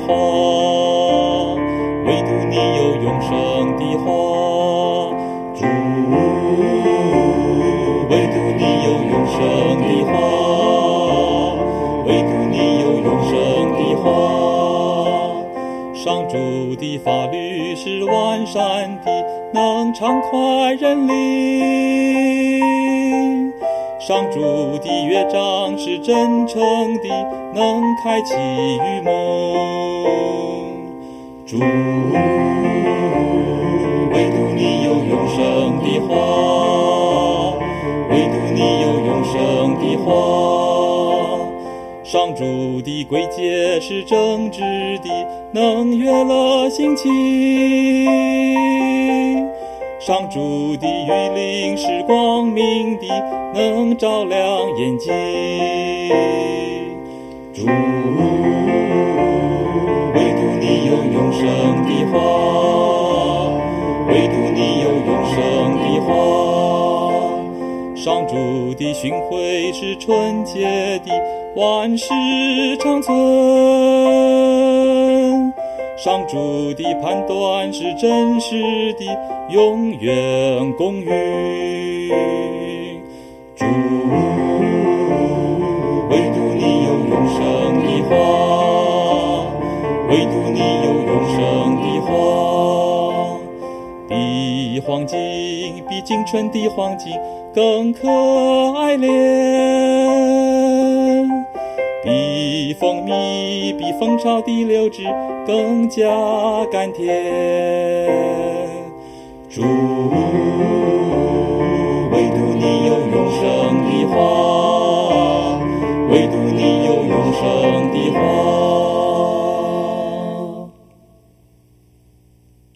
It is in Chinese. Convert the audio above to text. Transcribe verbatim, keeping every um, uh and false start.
花，唯独你有永生的花。主，唯独你有永生的花，唯独你有永生的花。上主的法律是完善的，能畅快人灵。上主的乐章是真诚的，能开启愚蒙。主，唯独你有永生的花，唯独你有永生的花。上主的规戒是正直的，能悦乐心情。上主的谕令是光明的，能照亮眼睛。主，唯独你有永生的花，唯独你有永生的花。上主的训诲是纯洁的，万事长存。上主的判断是真实的，永远公允。主，唯独你有永生的花，唯独你有永生的花。比黄金，比精纯的黄金更可爱恋，比蜂蜜，比蜂巢的流汁更加甘甜。主，唯独你有永生的花，唯独你有永生的花。